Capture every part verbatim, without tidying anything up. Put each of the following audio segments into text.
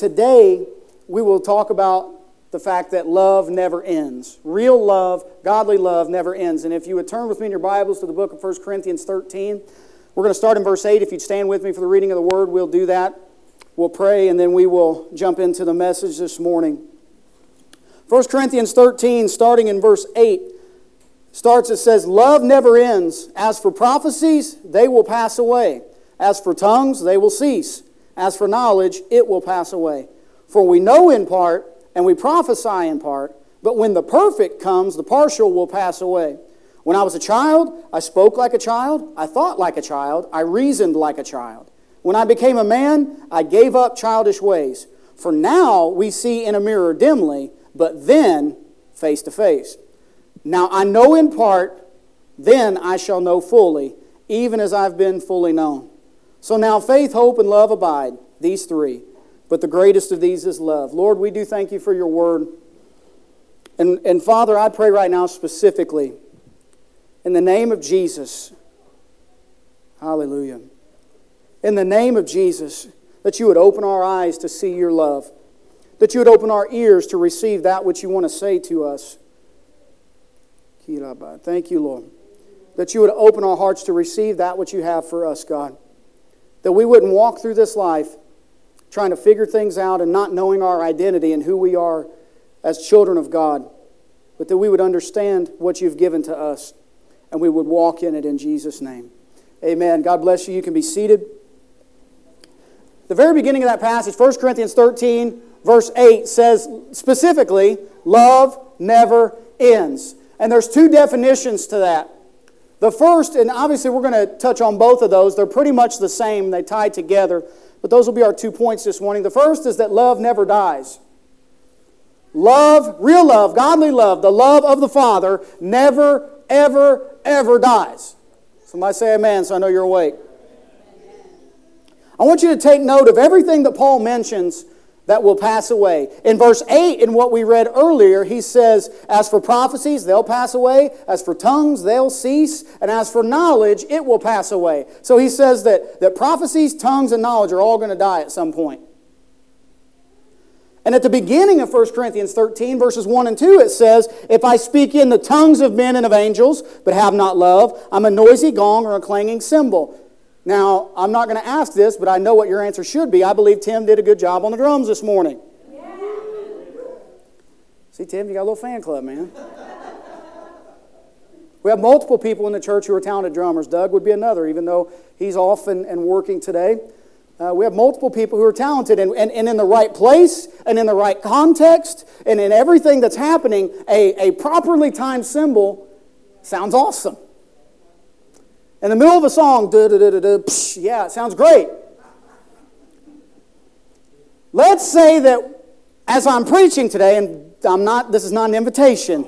Today, we will talk about the fact that love never ends. Real love, godly love never ends. And if you would turn with me in your Bibles to the book of First Corinthians thirteen, we're going to start in verse eight. If you'd stand with me for the reading of the Word, we'll do that. We'll pray, and then we will jump into the message this morning. First Corinthians thirteen, starting in verse eight, starts, it says, "Love never ends. As for prophecies, they will pass away. As for tongues, they will cease. As for knowledge, it will pass away. For we know in part, and we prophesy in part, but when the perfect comes, the partial will pass away. When I was a child, I spoke like a child, I thought like a child, I reasoned like a child. When I became a man, I gave up childish ways. For now we see in a mirror dimly, but then face to face. Now I know in part, then I shall know fully, even as I've been fully known. So now faith, hope, and love abide, these three. But the greatest of these is love." Lord, we do thank you for your word. And, and Father, I pray right now specifically, in the name of Jesus, hallelujah, in the name of Jesus, that you would open our eyes to see your love, that you would open our ears to receive that which you want to say to us. Thank you, Lord. That you would open our hearts to receive that which you have for us, God. That we wouldn't walk through this life trying to figure things out and not knowing our identity and who we are as children of God, but that we would understand what you've given to us and we would walk in it in Jesus' name. Amen. God bless you. You can be seated. The very beginning of that passage, First Corinthians thirteen, verse eight, says specifically, love never ends. And there's two definitions to that. The first, and obviously we're going to touch on both of those. They're pretty much the same. They tie together. But those will be our two points this morning. The first is that love never dies. Love, real love, godly love, the love of the Father never, ever, ever dies. Somebody say amen so I know you're awake. I want you to take note of everything that Paul mentions that will pass away. In verse eight, in what we read earlier, he says, as for prophecies, they'll pass away. As for tongues, they'll cease. And as for knowledge, it will pass away. So he says that, that prophecies, tongues, and knowledge are all going to die at some point. And at the beginning of First Corinthians thirteen, verses one and two, it says, "If I speak in the tongues of men and of angels, but have not love, I'm a noisy gong or a clanging cymbal." Now, I'm not going to ask this, but I know what your answer should be. I believe Tim did a good job on the drums this morning. Yeah. See, Tim, you got a little fan club, man. We have multiple people in the church who are talented drummers. Doug would be another, even though he's off and, and working today. Uh, we have multiple people who are talented, and, and, and in the right place, and in the right context, and in everything that's happening, a, a properly timed cymbal sounds awesome. In the middle of a song, duh, duh, duh, duh, duh, psh, yeah, it sounds great. Let's say that as I'm preaching today, and I'm not, this is not an invitation.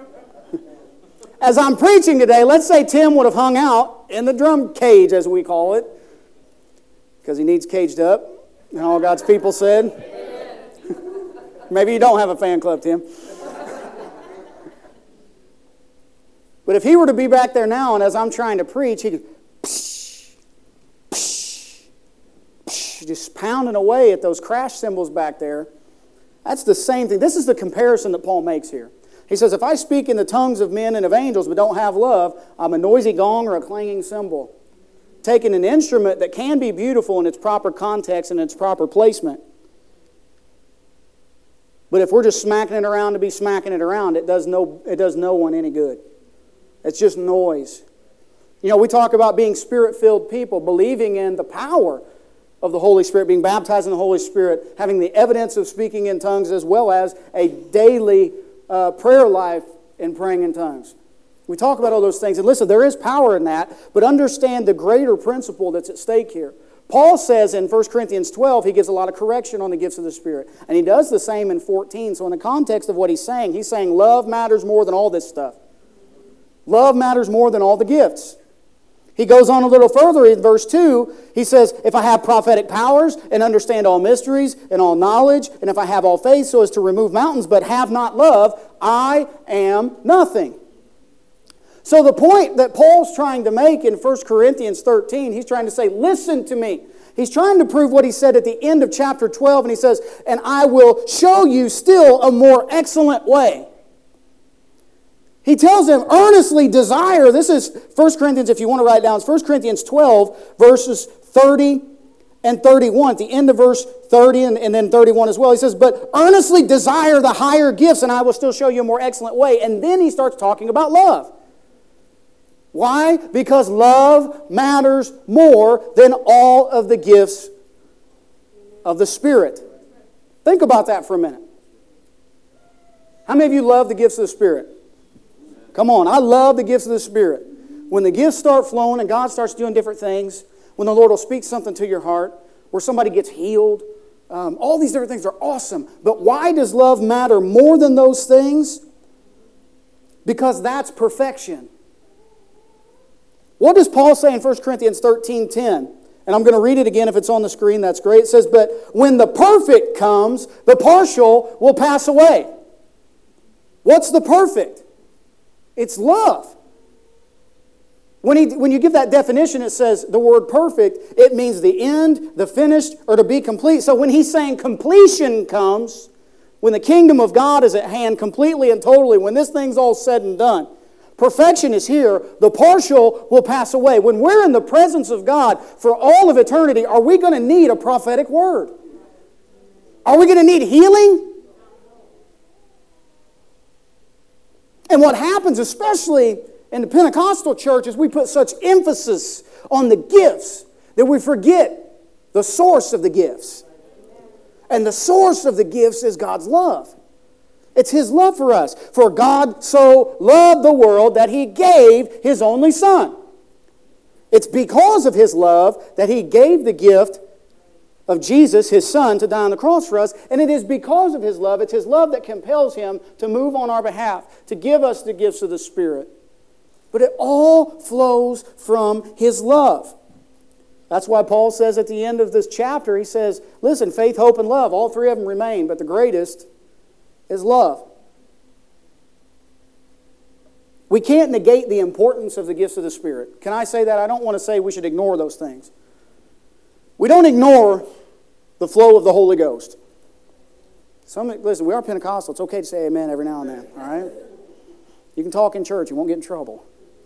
As I'm preaching today, let's say Tim would have hung out in the drum cage, as we call it, because he needs caged up, and all God's people said. Maybe you don't have a fan club, Tim. But if he were to be back there now, and as I'm trying to preach, he'd psh, psh, psh, just pounding away at those crash cymbals back there. That's the same thing. This is the comparison that Paul makes here. He says, if I speak in the tongues of men and of angels but don't have love, I'm a noisy gong or a clanging cymbal. Taking an instrument that can be beautiful in its proper context and its proper placement. But if we're just smacking it around to be smacking it around, it does no, it does no one any good. It's just noise. You know, we talk about being Spirit-filled people, believing in the power of the Holy Spirit, being baptized in the Holy Spirit, having the evidence of speaking in tongues, as well as a daily uh, prayer life in praying in tongues. We talk about all those things. And listen, there is power in that, but understand the greater principle that's at stake here. Paul says in First Corinthians twelve, he gives a lot of correction on the gifts of the Spirit. And he does the same in fourteen. So in the context of what he's saying, he's saying love matters more than all this stuff. Love matters more than all the gifts. He goes on a little further in verse two. He says, if I have prophetic powers and understand all mysteries and all knowledge, and if I have all faith so as to remove mountains but have not love, I am nothing. So the point that Paul's trying to make in First Corinthians thirteen, he's trying to say, listen to me. He's trying to prove what he said at the end of chapter twelve, and he says, and I will show you still a more excellent way. He tells them, earnestly desire. This is First Corinthians, if you want to write down, it's First Corinthians twelve, verses thirty and thirty-one. At the end of verse thirty and, and then thirty-one as well. He says, but earnestly desire the higher gifts, and I will still show you a more excellent way. And then he starts talking about love. Why? Because love matters more than all of the gifts of the Spirit. Think about that for a minute. How many of you love the gifts of the Spirit? Come on, I love the gifts of the Spirit. When the gifts start flowing and God starts doing different things, when the Lord will speak something to your heart, where somebody gets healed, um, all these different things are awesome. But why does love matter more than those things? Because that's perfection. What does Paul say in First Corinthians thirteen ten? And I'm going to read it again if it's on the screen, that's great. It says, but when the perfect comes, the partial will pass away. What's the perfect? It's love. When, he, when you give that definition, it says the word perfect, it means the end, the finished, or to be complete. So when he's saying completion comes, when the kingdom of God is at hand completely and totally, when this thing's all said and done, perfection is here, the partial will pass away. When we're in the presence of God for all of eternity, are we going to need a prophetic word? Are we going to need healing? And what happens, especially in the Pentecostal church, is we put such emphasis on the gifts that we forget the source of the gifts. And the source of the gifts is God's love. It's His love for us. For God so loved the world that He gave His only Son. It's because of His love that He gave the gift of Jesus, His Son, to die on the cross for us. And it is because of His love, it's His love that compels Him to move on our behalf, to give us the gifts of the Spirit. But it all flows from His love. That's why Paul says at the end of this chapter, he says, listen, faith, hope, and love, all three of them remain, but the greatest is love. We can't negate the importance of the gifts of the Spirit. Can I say that? I don't want to say we should ignore those things. We don't ignore the flow of the Holy Ghost. Some, listen, we are Pentecostal. It's okay to say amen every now and then, all right? You can talk in church. You won't get in trouble.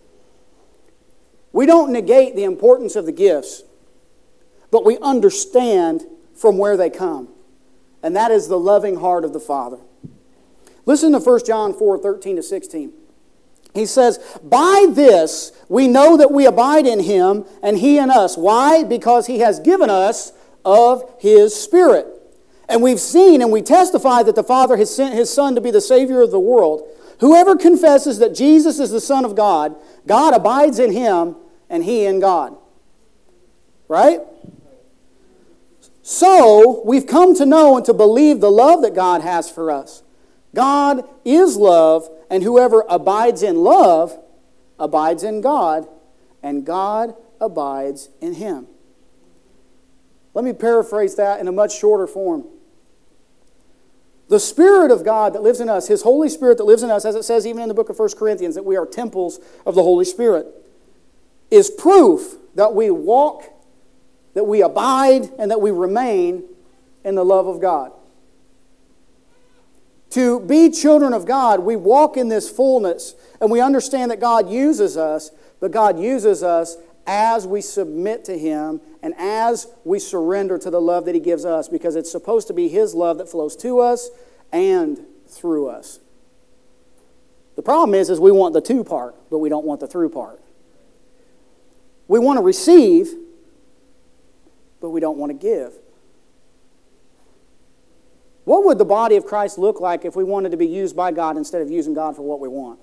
We don't negate the importance of the gifts, but we understand from where they come. And that is the loving heart of the Father. Listen to First John four, thirteen to sixteen. He says, by this we know that we abide in Him and He in us. Why? Because He has given us of His Spirit. And we've seen and we testify that the Father has sent His Son to be the Savior of the world. Whoever confesses that Jesus is the Son of God, God abides in Him and He in God. Right? So, we've come to know and to believe the love that God has for us. God is love, and whoever abides in love abides in God, and God abides in him. Let me paraphrase that in a much shorter form. The Spirit of God that lives in us, His Holy Spirit that lives in us, as it says even in the book of First Corinthians, that we are temples of the Holy Spirit, is proof that we walk, that we abide, and that we remain in the love of God. To be children of God, we walk in this fullness, and we understand that God uses us, but God uses us as we submit to Him and as we surrender to the love that He gives us, because it's supposed to be His love that flows to us and through us. The problem is, is we want the to part, but we don't want the through part. We want to receive, but we don't want to give. What would the body of Christ look like if we wanted to be used by God instead of using God for what we want?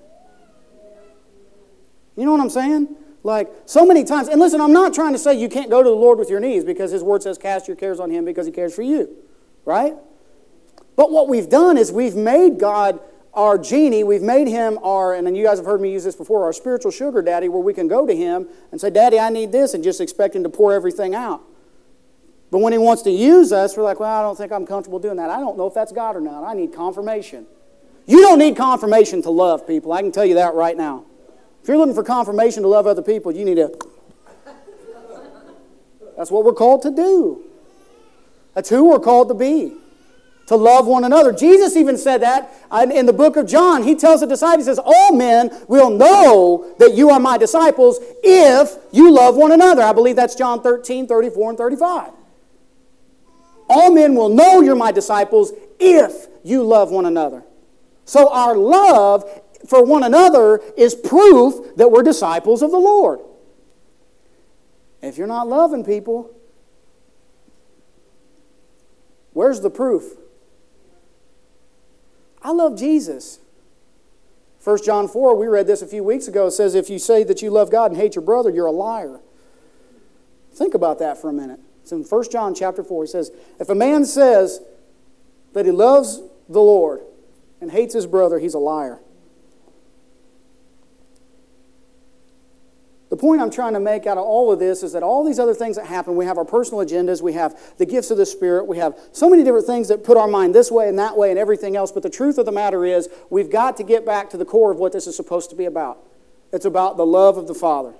You know what I'm saying? Like, so many times, and listen, I'm not trying to say you can't go to the Lord with your knees, because His Word says cast your cares on Him because He cares for you. Right? But what we've done is we've made God our genie, we've made Him our, and you guys have heard me use this before, our spiritual sugar daddy, where we can go to Him and say, Daddy, I need this, and just expect Him to pour everything out. But when He wants to use us, we're like, well, I don't think I'm comfortable doing that. I don't know if that's God or not. I need confirmation. You don't need confirmation to love people. I can tell you that right now. If you're looking for confirmation to love other people, you need to... That's what we're called to do. That's who we're called to be. To love one another. Jesus even said that in the book of John. He tells the disciples, he says, all men will know that you are my disciples if you love one another. I believe that's John thirteen, thirty-four, and thirty-five. All men will know you're my disciples if you love one another. So our love for one another is proof that we're disciples of the Lord. If you're not loving people, where's the proof? I love Jesus. First John four, we read this a few weeks ago. It says, if you say that you love God and hate your brother, you're a liar. Think about that for a minute. It's in First John chapter four. It says, if a man says that he loves the Lord and hates his brother, he's a liar. The point I'm trying to make out of all of this is that all these other things that happen, we have our personal agendas, we have the gifts of the Spirit, we have so many different things that put our mind this way and that way and everything else, but the truth of the matter is we've got to get back to the core of what this is supposed to be about. It's about the love of the Father.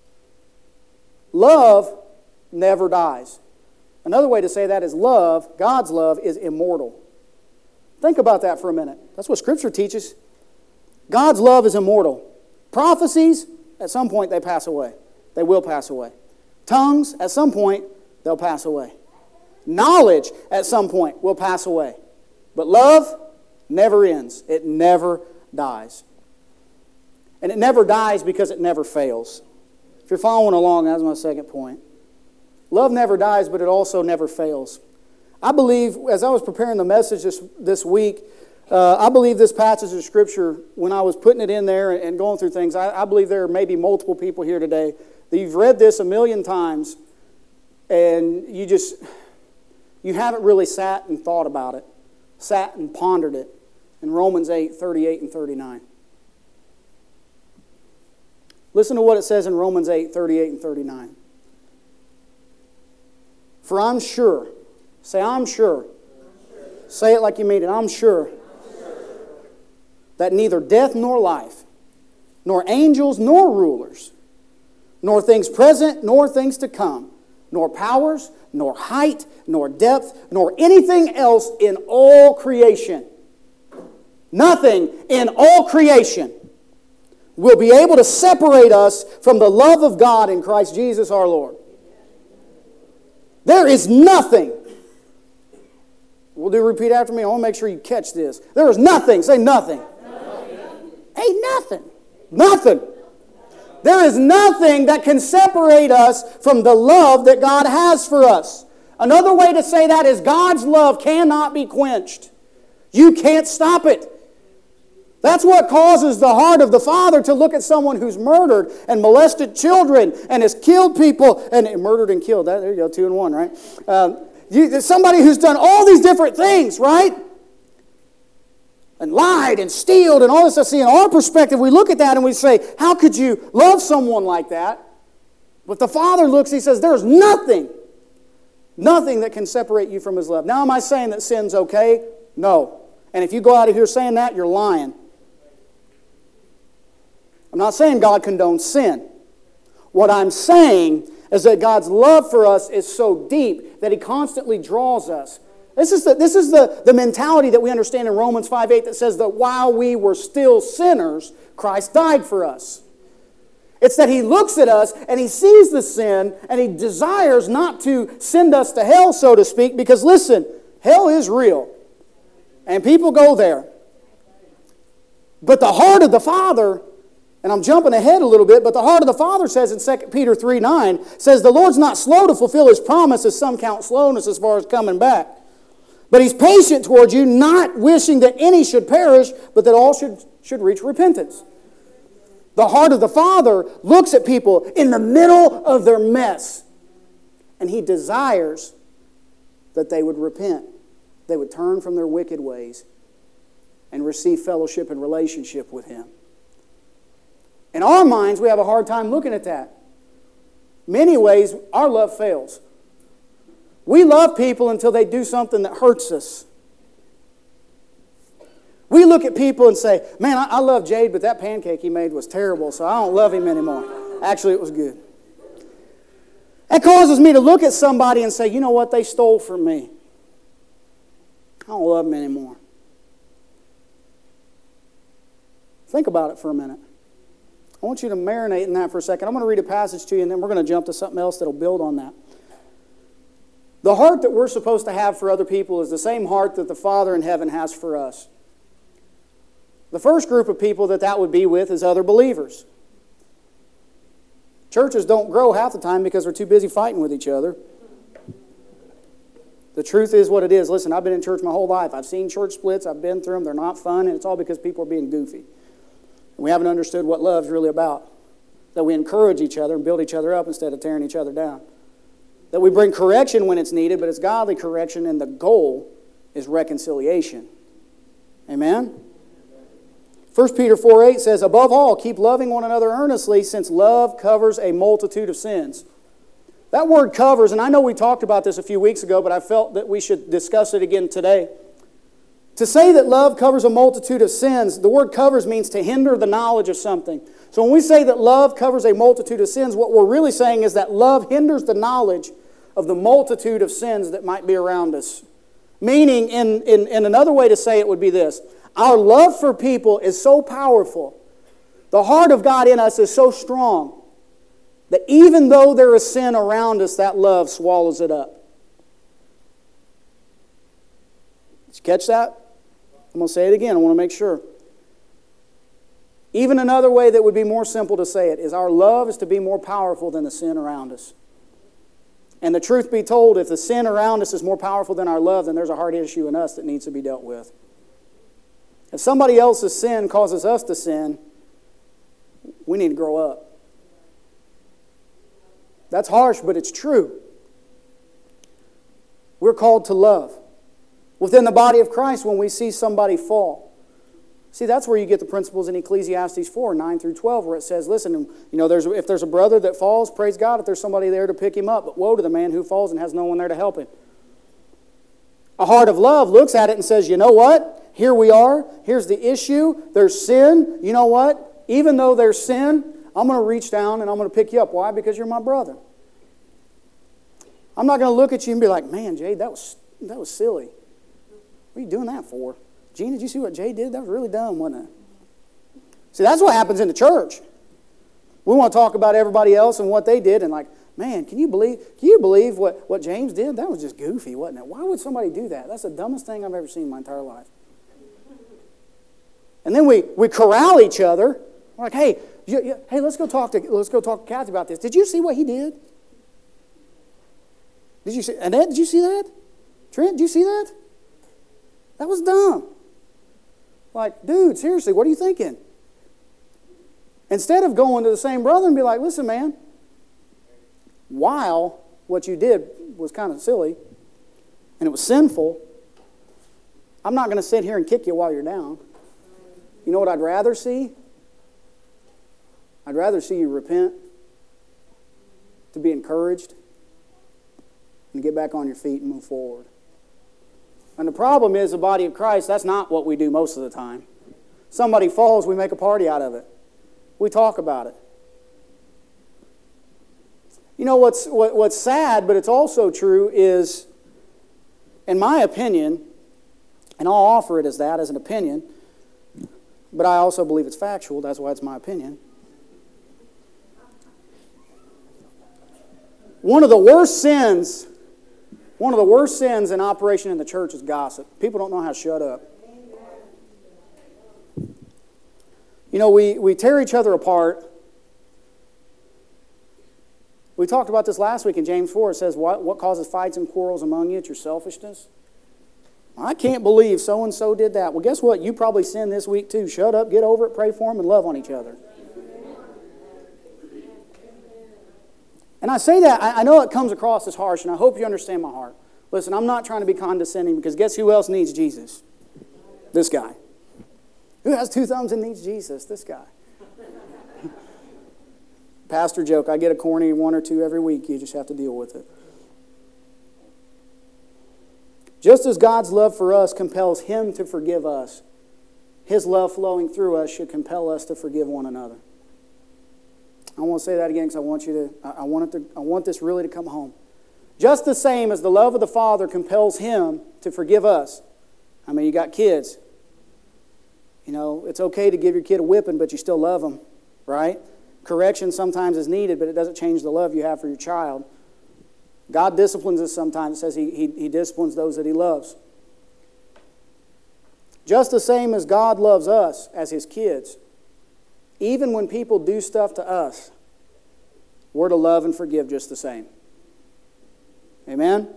Love never dies. Another way to say that is love, God's love, is immortal. Think about that for a minute. That's what Scripture teaches. God's love is immortal. Prophecies, at some point they pass away. They will pass away. Tongues, at some point, they'll pass away. Knowledge, at some point, will pass away. But love never ends. It never dies. And it never dies because it never fails. If you're following along, that's my second point. Love never dies, but it also never fails. I believe, as I was preparing the message this, this week, Uh, I believe this passage of Scripture, when I was putting it in there and going through things, I, I believe there are maybe multiple people here today that you've read this a million times and you just, you haven't really sat and thought about it, sat and pondered it in Romans eight, thirty-eight and thirty-nine. Listen to what it says in Romans eight, thirty-eight and thirty-nine. For I'm sure, say I'm sure, say it like you mean it, I'm sure. That neither death nor life, nor angels nor rulers, nor things present nor things to come, nor powers, nor height, nor depth, nor anything else in all creation, nothing in all creation will be able to separate us from the love of God in Christ Jesus our Lord. There is nothing. We'll do repeat after me. I want to make sure you catch this. There is nothing. Say nothing. Ain't nothing. Nothing. There is nothing that can separate us from the love that God has for us. Another way to say that is God's love cannot be quenched. You can't stop it. That's what causes the heart of the Father to look at someone who's murdered and molested children and has killed people and murdered and killed. That, there you go, two and one, right? Um, you, somebody who's done all these different things, right? And lied and stealed and all this stuff. See, in our perspective, we look at that and we say, how could you love someone like that? But the Father looks, He says, there's nothing, nothing that can separate you from His love. Now, am I saying that sin's okay? No. And if you go out of here saying that, you're lying. I'm not saying God condones sin. What I'm saying is that God's love for us is so deep that He constantly draws us. This is the, this is the, the mentality that we understand in Romans five eight that says that while we were still sinners, Christ died for us. It's that He looks at us and He sees the sin and He desires not to send us to hell, so to speak, because listen, hell is real and people go there. But the heart of the Father, and I'm jumping ahead a little bit, but the heart of the Father says in Second Peter three nine, says the Lord's not slow to fulfill His promise, as some count slowness as far as coming back. But He's patient towards you, not wishing that any should perish, but that all should, should reach repentance. The heart of the Father looks at people in the middle of their mess, and He desires that they would repent. They would turn from their wicked ways and receive fellowship and relationship with Him. In our minds, we have a hard time looking at that. Many ways, our love fails. We love people until they do something that hurts us. We look at people and say, man, I, I love Jade, but that pancake he made was terrible, so I don't love him anymore. Actually, it was good. That causes me to look at somebody and say, you know what, they stole from me. I don't love them anymore. Think about it for a minute. I want you to marinate in that for a second. I'm going to read a passage to you, and then we're going to jump to something else that will build on that. The heart that we're supposed to have for other people is the same heart that the Father in heaven has for us. The first group of people that that would be with is other believers. Churches don't grow half the time because we're too busy fighting with each other. The truth is what it is. Listen, I've been in church my whole life. I've seen church splits. I've been through them. They're not fun, and it's all because people are being goofy. We haven't understood what love's really about. That we encourage each other and build each other up instead of tearing each other down. That we bring correction when it's needed, but it's godly correction, and the goal is reconciliation. Amen? First Peter four eight says, above all, keep loving one another earnestly, since love covers a multitude of sins. That word covers, and I know we talked about this a few weeks ago, but I felt that we should discuss it again today. To say that love covers a multitude of sins, the word covers means to hinder the knowledge of something. So when we say that love covers a multitude of sins, what we're really saying is that love hinders the knowledge of the multitude of sins that might be around us. Meaning, in, in, in another way to say it would be this: our love for people is so powerful, the heart of God in us is so strong, that even though there is sin around us, that love swallows it up. Did you catch that? I'm going to say it again. I want to make sure. Even another way that would be more simple to say it is our love is to be more powerful than the sin around us. And the truth be told, if the sin around us is more powerful than our love, then there's a heart issue in us that needs to be dealt with. If somebody else's sin causes us to sin, we need to grow up. That's harsh, but it's true. We're called to love. Within the body of Christ, when we see somebody fall. See, that's where you get the principles in Ecclesiastes four, nine through twelve, where it says, listen, you know, there's, if there's a brother that falls, praise God if there's somebody there to pick him up. But woe to the man who falls and has no one there to help him. A heart of love looks at it and says, you know what? Here we are. Here's the issue. There's sin. You know what? Even though there's sin, I'm going to reach down and I'm going to pick you up. Why? Because you're my brother. I'm not going to look at you and be like, man, Jade, that was, that was silly. What are you doing that for? Gene, did you see what Jay did? That was really dumb, wasn't it? See, that's what happens in the church. We want to talk about everybody else and what they did, and like, man, can you believe can you believe what, what James did? That was just goofy, wasn't it? Why would somebody do that? That's the dumbest thing I've ever seen in my entire life. And then we, we corral each other. We're like, hey, you, you, hey, let's go talk to let's go talk to Kathy about this. Did you see what he did? Did you see Annette? Did you see that? Trent, did you see that? That was dumb. Like, dude, seriously, what are you thinking? Instead of going to the same brother and be like, listen, man, while what you did was kind of silly and it was sinful, I'm not going to sit here and kick you while you're down. You know what I'd rather see? I'd rather see you repent, to be encouraged, and get back on your feet and move forward. And the problem is, the body of Christ, that's not what we do most of the time. Somebody falls, we make a party out of it. We talk about it. You know, what's, what, what's sad, but it's also true, is, in my opinion, and I'll offer it as that, as an opinion, but I also believe it's factual, that's why it's my opinion. One of the worst sins One of the worst sins in operation in the church is gossip. People don't know how to shut up. You know, we, we tear each other apart. We talked about this last week in James four. It says, what, what causes fights and quarrels among you? It's your selfishness. I can't believe so-and-so did that. Well, guess what? You probably sinned this week too. Shut up, get over it, pray for them, and love on each other. And I say that, I know it comes across as harsh, and I hope you understand my heart. Listen, I'm not trying to be condescending, because guess who else needs Jesus? This guy. Who has two thumbs and needs Jesus? This guy. Pastor joke, I get a corny one or two every week. You just have to deal with it. Just as God's love for us compels Him to forgive us, His love flowing through us should compel us to forgive one another. I want to say that again because I want you to, I want it to, I want this really to come home. Just the same as the love of the Father compels Him to forgive us. I mean, you got kids. You know, it's okay to give your kid a whipping, but you still love them, right? Correction sometimes is needed, but it doesn't change the love you have for your child. God disciplines us sometimes. It says he, he, he disciplines those that He loves. Just the same as God loves us as His kids, even when people do stuff to us, we're to love and forgive just the same. Amen?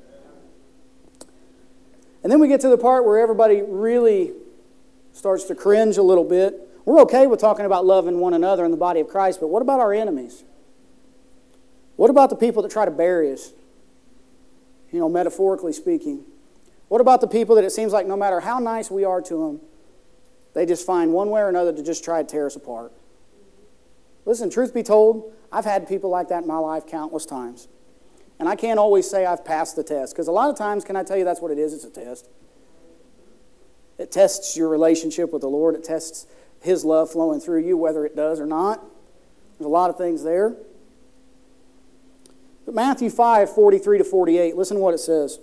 And then we get to the part where everybody really starts to cringe a little bit. We're okay with talking about loving one another in the body of Christ, but what about our enemies? What about the people that try to bury us? You know, metaphorically speaking. What about the people that it seems like no matter how nice we are to them, they just find one way or another to just try to tear us apart? Listen, truth be told, I've had people like that in my life countless times. And I can't always say I've passed the test, because a lot of times, can I tell you that's what it is? It's a test. It tests your relationship with the Lord. It tests His love flowing through you, whether it does or not. There's a lot of things there. But Matthew five, forty-three to forty-eight, listen to what it says.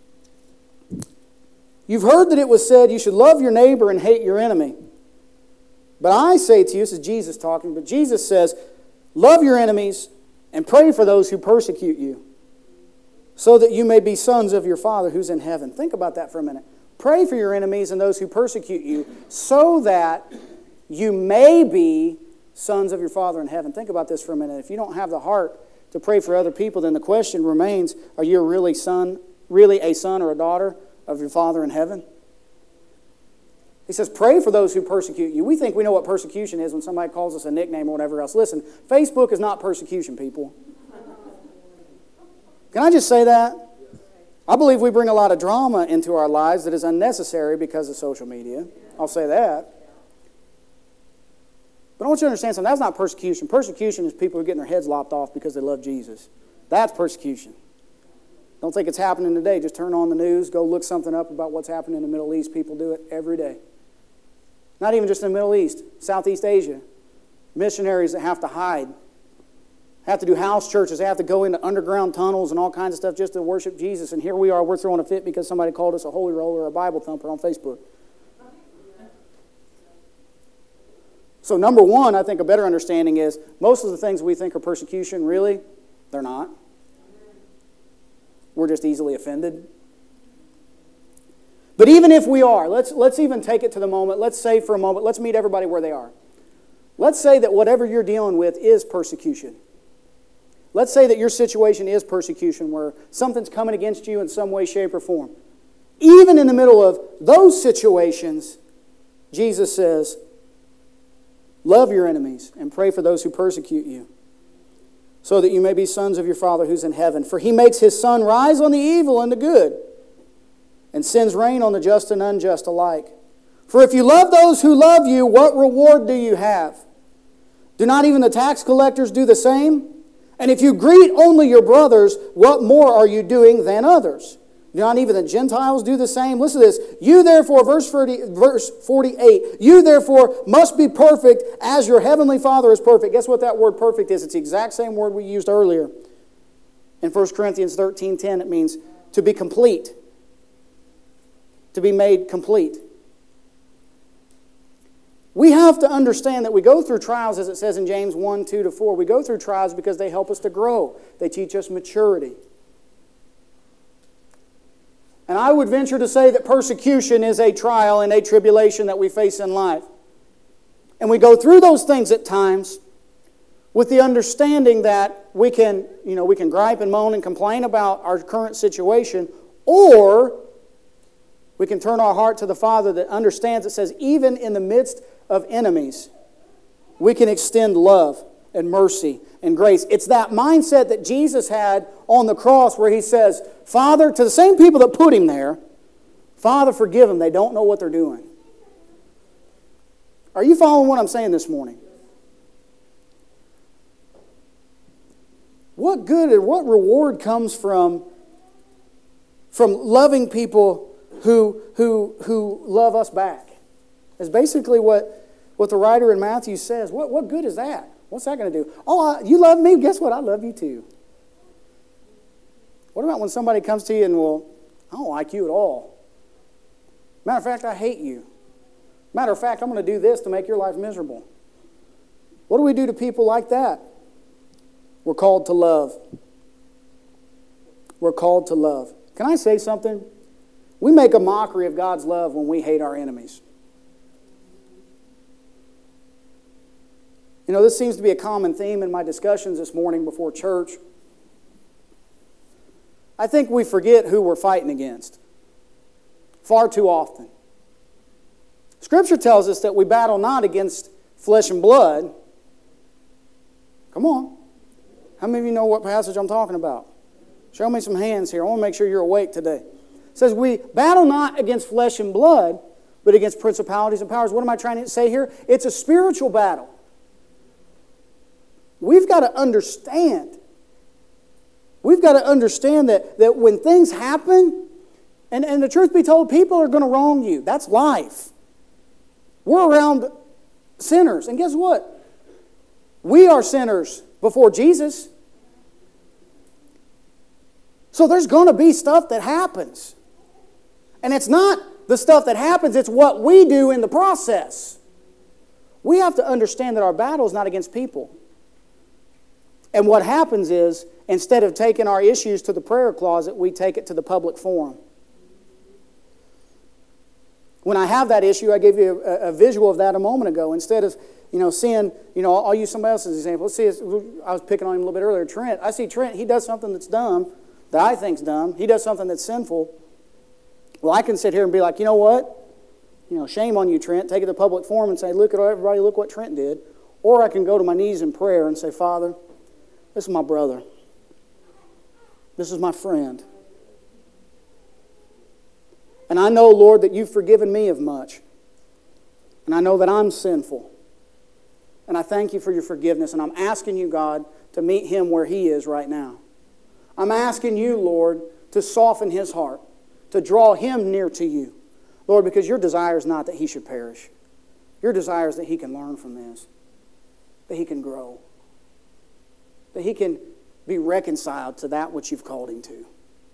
You've heard that it was said you should love your neighbor and hate your enemy. But I say to you, this is Jesus talking, but Jesus says, love your enemies and pray for those who persecute you, so that you may be sons of your Father who's in heaven. Think about that for a minute. Pray for your enemies and those who persecute you, so that you may be sons of your Father in heaven. Think about this for a minute. If you don't have the heart to pray for other people, then the question remains, are you really son, really a son or a daughter of your Father in heaven? He says, pray for those who persecute you. We think we know what persecution is when somebody calls us a nickname or whatever else. Listen, Facebook is not persecution, people. Can I just say that? I believe we bring a lot of drama into our lives that is unnecessary because of social media. I'll say that. But I want you to understand something. That's not persecution. Persecution is people who are getting their heads lopped off because they love Jesus. That's persecution. Don't think it's happening today. Just turn on the news, go look something up about what's happening in the Middle East. People do it every day. Not even just in the Middle East, Southeast Asia. Missionaries that have to hide, have to do house churches, they have to go into underground tunnels and all kinds of stuff just to worship Jesus. And here we are, we're throwing a fit because somebody called us a holy roller or a Bible thumper on Facebook. So number one, I think a better understanding is most of the things we think are persecution, really, they're not. We're just easily offended. But even if we are, let's, let's even take it to the moment. Let's say for a moment, let's meet everybody where they are. Let's say that whatever you're dealing with is persecution. Let's say that your situation is persecution, where something's coming against you in some way, shape, or form. Even in the middle of those situations, Jesus says, love your enemies and pray for those who persecute you, so that you may be sons of your Father who's in heaven. For He makes His sun rise on the evil and the good, and sends rain on the just and unjust alike. For if you love those who love you, what reward do you have? Do not even the tax collectors do the same? And if you greet only your brothers, what more are you doing than others? Do not even the Gentiles do the same? Listen to this. You therefore, verse forty, verse forty-eight, you therefore must be perfect as your heavenly Father is perfect. Guess what that word perfect is? It's the exact same word we used earlier. In First Corinthians thirteen ten, it means to be complete. To be made complete. We have to understand that we go through trials, as it says in James one, two to four. We go through trials because they help us to grow. They teach us maturity. And I would venture to say that persecution is a trial and a tribulation that we face in life. And we go through those things at times with the understanding that we can, you know, we can gripe and moan and complain about our current situation, or we can turn our heart to the Father that understands. It says, even in the midst of enemies, we can extend love and mercy and grace. It's that mindset that Jesus had on the cross where He says, Father, to the same people that put Him there, Father, forgive them. They don't know what they're doing. Are you following what I'm saying this morning? What good and what reward comes from, from loving people who, who, who love us back? Is basically what, what the writer in Matthew says. What, what good is that? What's that going to do? Oh, I, you love me? Guess what? I love you too. What about when somebody comes to you and, well, I don't like you at all. Matter of fact, I hate you. Matter of fact, I'm going to do this to make your life miserable. What do we do to people like that? We're called to love. We're called to love. Can I say something? We make a mockery of God's love when we hate our enemies. You know, this seems to be a common theme in my discussions this morning before church. I think we forget who we're fighting against far too often. Scripture tells us that we battle not against flesh and blood. Come on. How many of you know what passage I'm talking about? Show me some hands here. I want to make sure you're awake today. It says we battle not against flesh and blood, but against principalities and powers. What am I trying to say here? It's a spiritual battle. We've got to understand. We've got to understand that, that when things happen, and, and the truth be told, people are going to wrong you. That's life. We're around sinners. And guess what? We are sinners before Jesus. So there's going to be stuff that happens. And it's not the stuff that happens, it's what we do in the process. We have to understand that our battle is not against people. And what happens is, instead of taking our issues to the prayer closet, we take it to the public forum. When I have that issue, I gave you a, a visual of that a moment ago. Instead of, you know, seeing, you know, I'll use somebody else's example. Let's see, I was picking on him a little bit earlier, Trent. I see Trent, he does something that's dumb, that I think's dumb. He does something that's sinful. Well, I can sit here and be like, you know what? You know, shame on you, Trent. Take it to the public forum and say, look at everybody, look what Trent did. Or I can go to my knees in prayer and say, Father, this is my brother. This is my friend. And I know, Lord, that you've forgiven me of much. And I know that I'm sinful. And I thank you for your forgiveness. And I'm asking you, God, to meet him where he is right now. I'm asking you, Lord, to soften his heart, to draw him near to you. Lord, because your desire is not that he should perish. Your desire is that he can learn from this, that he can grow, that he can be reconciled to that which you've called him to.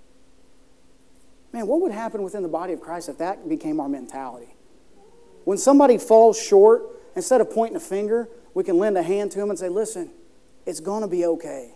Man, what would happen within the body of Christ if that became our mentality? When somebody falls short, instead of pointing a finger, we can lend a hand to him and say, listen, it's going to be okay.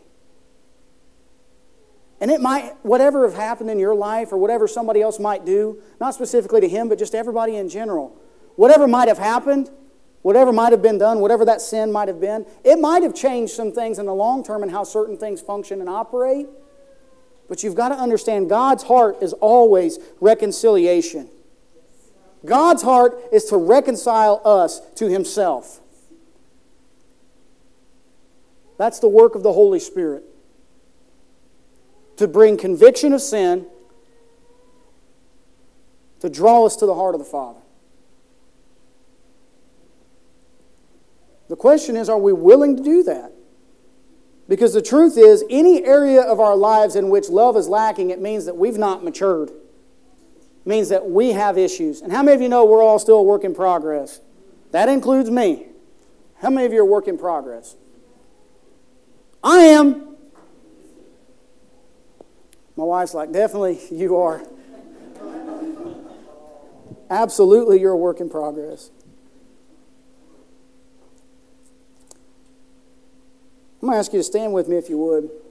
And it might, whatever have happened in your life or whatever somebody else might do, not specifically to him, but just everybody in general, whatever might have happened, whatever might have been done, whatever that sin might have been, it might have changed some things in the long term and how certain things function and operate. But you've got to understand God's heart is always reconciliation. God's heart is to reconcile us to himself. That's the work of the Holy Spirit. To bring conviction of sin, to draw us to the heart of the Father. The question is, are we willing to do that? Because the truth is, any area of our lives in which love is lacking, it means that we've not matured. It means that we have issues. And how many of you know we're all still a work in progress? That includes me. How many of you are a work in progress? I am. My wife's like, definitely you are. Absolutely, you're a work in progress. I'm going to ask you to stand with me if you would.